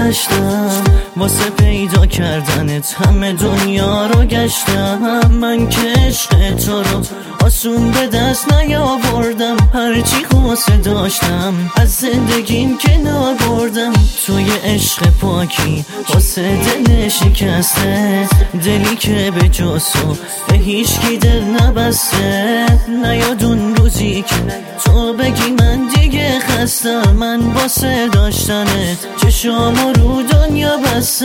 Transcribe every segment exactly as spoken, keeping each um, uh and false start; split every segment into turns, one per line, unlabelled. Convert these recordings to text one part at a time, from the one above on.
گذشتم، واسه پیدا کردنت همه دنیا رو گشتم. من که عشق تو رو آسون به دست نیاوردم، هرچی خواسته داشتم از زندگیم کنار بردم. توی عشق پاکی واسه دل شکسته، دلی که به جز تو به هیچکی دل نبسته. نیاد اون روزی که تو بگی من دیگه خستم، من واسه داشتنت چشامو رو دنیا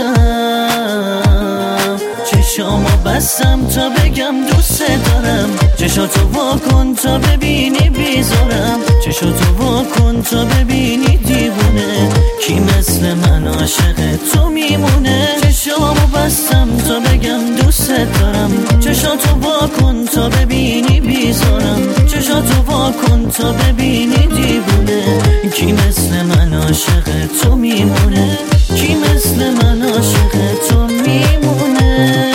بستم. چشامو بستم تا بگم دوست دارم، چشاتو وا کن تا ببینی بیزارم. چشاتو وا کن تا ببینی دیوونه کی مثل من عاشق تو میمونه. چشامو بستم تا بگم دوست دارم، چشاتو وا کن تا ببینی بیزارم. چشاتو وا کن تا ببینی دیوونه کی مثل من عاشق تو میمونه، کی مثل من عاشق تو میمونه.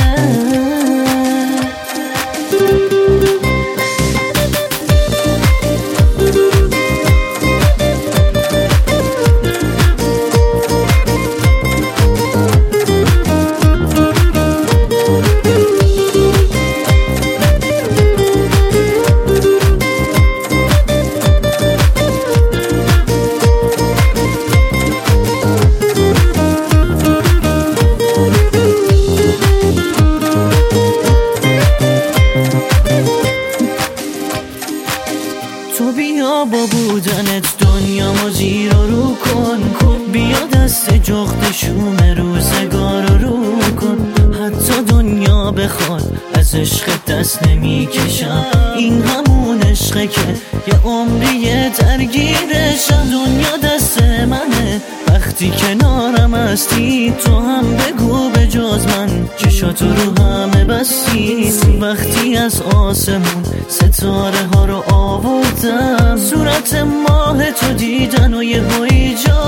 تو بیا با بودنت دنیامو زیر و رو کن، بیا دست جغد شوم روزگار رو رو کن. حتی دنیا بخواد از عشق دست نمیکشم، این همون عشقه که یه عمریه درگیرشم. دنیا دست منه وقتی کنارم هستی، تو هم بگو به جز من چشاتو رو همه بستی. وقتی از آسمون ستاره ها رو آوردم، صورت ماه تو دیدن و یه هایی جا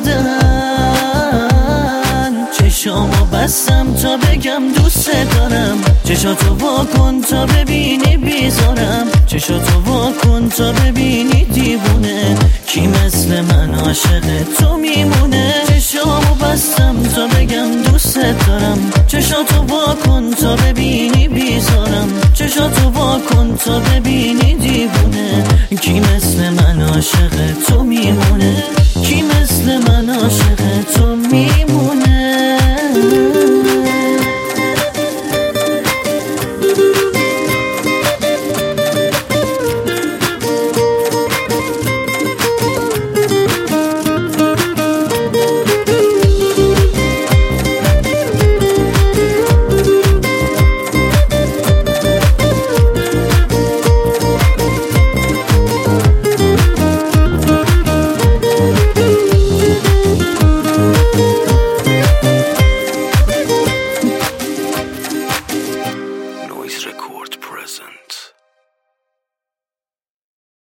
خوردن. چشامو بستم تا بگم دوست دارم، چشاتو وا کن تا ببینی بیزارم. چشاتو وا کن تا ببینی دیوونه کی مثل من عاشق تو میمونه. چشامو بستم تا بگم دوست دارم، چشاتو وا کن تا ببینی بیزارم. چشاتو وا کن تا ببینی دیوونه کی مثل من عاشق تو